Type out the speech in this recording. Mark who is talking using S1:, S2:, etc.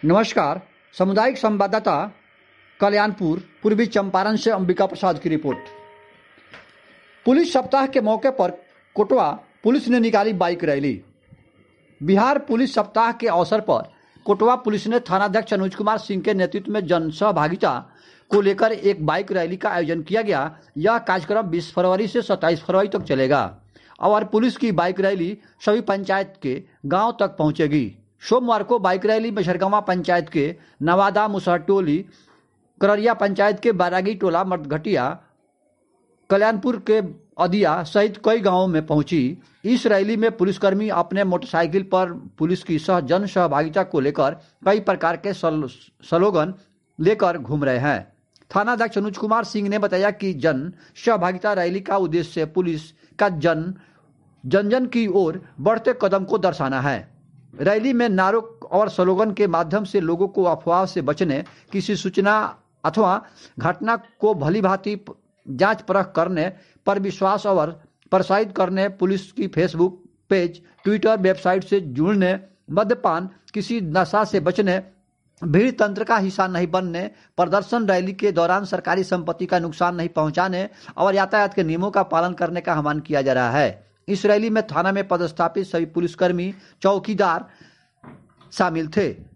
S1: नमस्कार। सामुदायिक संवाददाता कल्याणपुर पूर्वी चंपारण से अंबिका प्रसाद की रिपोर्ट। पुलिस सप्ताह के मौके पर कोटवा पुलिस ने निकाली बाइक रैली। बिहार पुलिस सप्ताह के अवसर पर कोटवा पुलिस ने थानाध्यक्ष अनुज कुमार सिंह के नेतृत्व में जन सहभागिता को लेकर एक बाइक रैली का आयोजन किया गया। यह कार्यक्रम 20 फरवरी से 27 फरवरी तक चलेगा और पुलिस की बाइक रैली सभी पंचायत के गांव तक पहुंचेगी। सोमवार को बाइक रैली मेझरगांवा पंचायत के नवादा मुसहरटोली, कररिया पंचायत के बारागी टोला, मर्दघटिया, कल्याणपुर के अदिया सहित कई गांवों में पहुंची। इस रैली में पुलिसकर्मी अपने मोटरसाइकिल पर पुलिस की जन सहभागिता को लेकर कई प्रकार के स्लोगन लेकर घूम रहे हैं। थानाध्यक्ष अनुज कुमार सिंह ने बताया कि जन सहभागिता रैली का उद्देश्य पुलिस का जन जन की ओर बढ़ते कदम को दर्शाना है। रैली में नारों और स्लोगन के माध्यम से लोगों को अफवाह से बचने, किसी सूचना अथवा घटना को भलीभांति जांच परख करने पर विश्वास और प्रोत्साहित करने, पुलिस की फेसबुक पेज, ट्विटर, वेबसाइट से जुड़ने, मद्यपान, किसी नशा से बचने, भीड़ तंत्र का हिस्सा नहीं बनने, प्रदर्शन रैली के दौरान सरकारी संपत्ति का नुकसान नहीं पहुंचाने और यातायात के नियमों का पालन करने का आह्वान किया जा रहा है। इस रैली में थाना में पदस्थापित सभी पुलिसकर्मी, चौकीदार शामिल थे।